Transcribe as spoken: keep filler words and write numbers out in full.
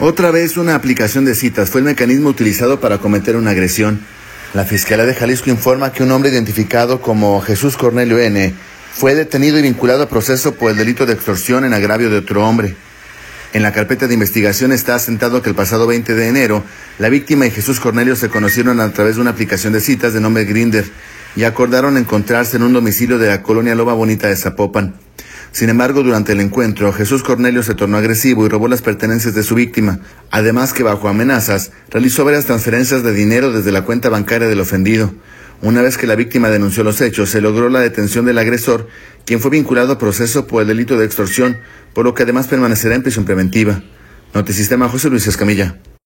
Otra vez una aplicación de citas fue el mecanismo utilizado para cometer una agresión. La Fiscalía de Jalisco informa que un hombre identificado como Jesús Cornelio N. fue detenido y vinculado a proceso por el delito de extorsión en agravio de otro hombre. En la carpeta de investigación está asentado que el pasado veinte de enero, la víctima y Jesús Cornelio se conocieron a través de una aplicación de citas de nombre Grindr y acordaron encontrarse en un domicilio de la colonia Loba Bonita de Zapopan. Sin embargo, durante el encuentro, Jesús Cornelio se tornó agresivo y robó las pertenencias de su víctima, además que bajo amenazas realizó varias transferencias de dinero desde la cuenta bancaria del ofendido. Una vez que la víctima denunció los hechos, se logró la detención del agresor, quien fue vinculado a proceso por el delito de extorsión, por lo que además permanecerá en prisión preventiva. Notisistema, José Luis Escamilla.